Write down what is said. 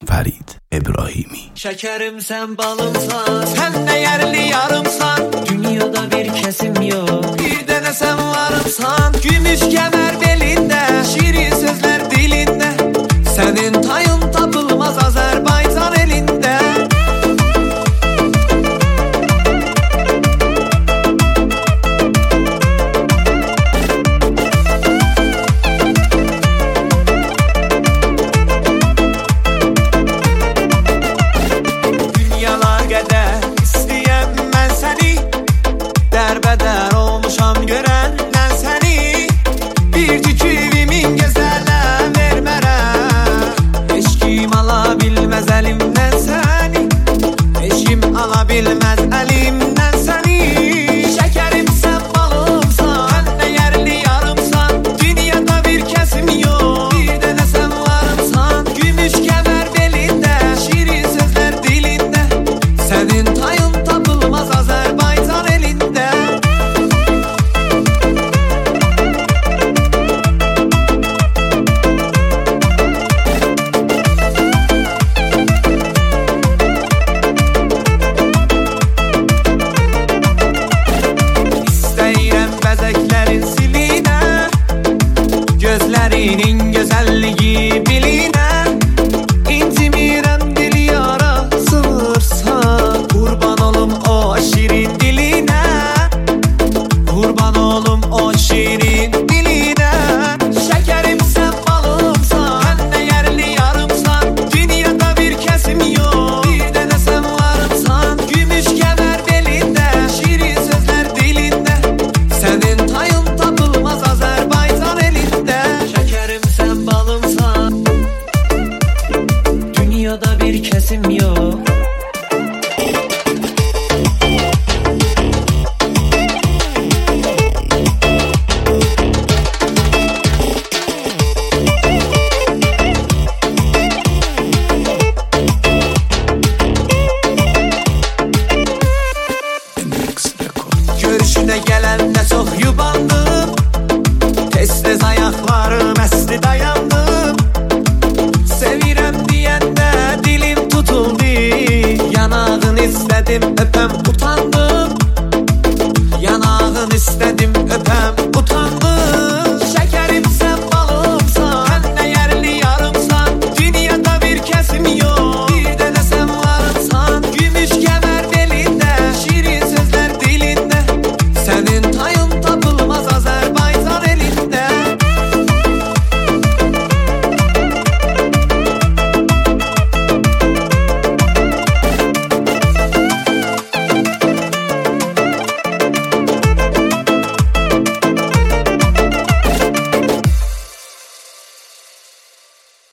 Fərid İbrahimi. Şekerim sen balımsan, sen de yerli yarımsan. Dünyada bir kesim yok, bir dene sen varımsan. Gümüş kemer belinde, şirin sözler dilinde. Senin tayın tapılmaz Azerbaycan elinde. Derbeder olmuşam görenden seni. Bir tüküvimin gözələ vermərəm. Heç kim ala bilməz əlimdən səni. Heç kim ala bilməz əlimdən səni. Şekerim sen balımsan, sen de yerli yarımsan. Dünyada bir kesim yok, bir dene sen varımsan. Gümüş kemer belinde, şirin sözler dilinde. Senin tayın tapılmaz Azerbaycan elinde. Gözlerinin güzelliği biline. İncimirem dili yara sığırsa. Kurban olum o şirin diline. Kurban olum o şirin diline. Şekerim sen balımsan, sen de yerli yarımsan. Dünyada bir kesim yok, bir dene sen varımsan. Gümüş kemer belinde, şirin sözler dilinde. Senin tayın tapılmaz Azerbaycan elinde. Şekerim sen balımsan, dünyada bir kesim yok. Görüşüne gelende çok yubandım. Tez ayaklarım esli dayandım. Sevirem diyende dilim tutuldu. Yanağını istedim öp